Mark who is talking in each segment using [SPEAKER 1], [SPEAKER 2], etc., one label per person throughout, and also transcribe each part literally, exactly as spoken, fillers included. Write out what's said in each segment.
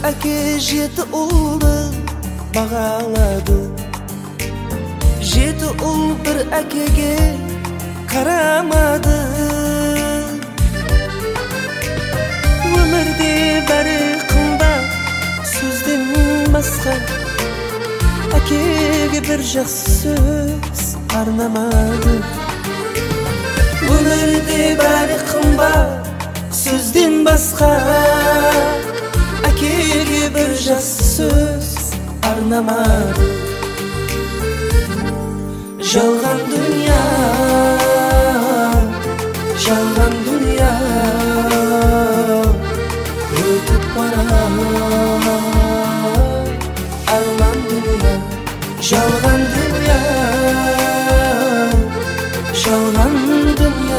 [SPEAKER 1] әке жеті ұлды бағалады. Жеті ұл бір әкеге қарамады. Өмірде бәрі қымбат, сөзден басқа әкеге бір жақсы сөз арнамады. Өмірде бәрі қымбат, сөзден басқа әкеге бір жақсы сөз арнамады. Жалған дүния, жалған дүния өтіп барады. Арман дүния, жалған дүния, жалған дүния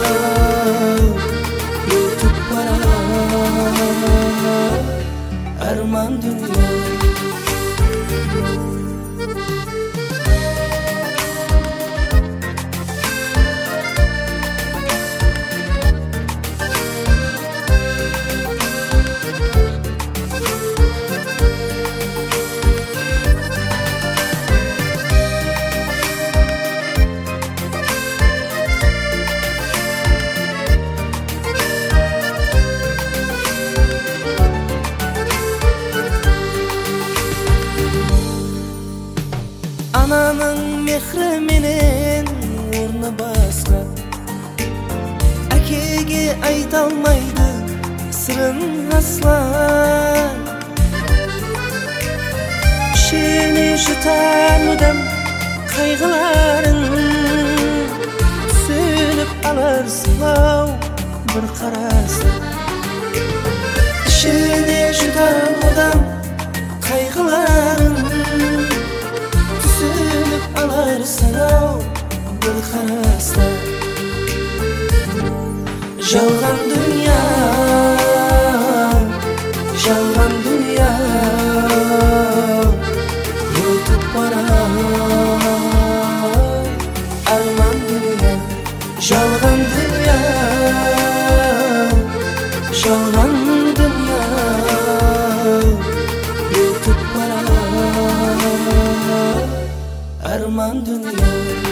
[SPEAKER 1] өтіп барады. Арман дүния. Ананың мехрі менен орны басқа, әкеге айта алмайды сырын асла. Ішіне жұтар мұдам қайғыларын, түсініп аларсың ау бір қарасың. Ішіне жұтар мұдам қайғыларын, түсініп аларсың ау бір қараста. Жалған дүния, жалған дүния өтіп барады. Арман дүния, жалған дүния, жалған дүния өтіп барады. Armand dünya.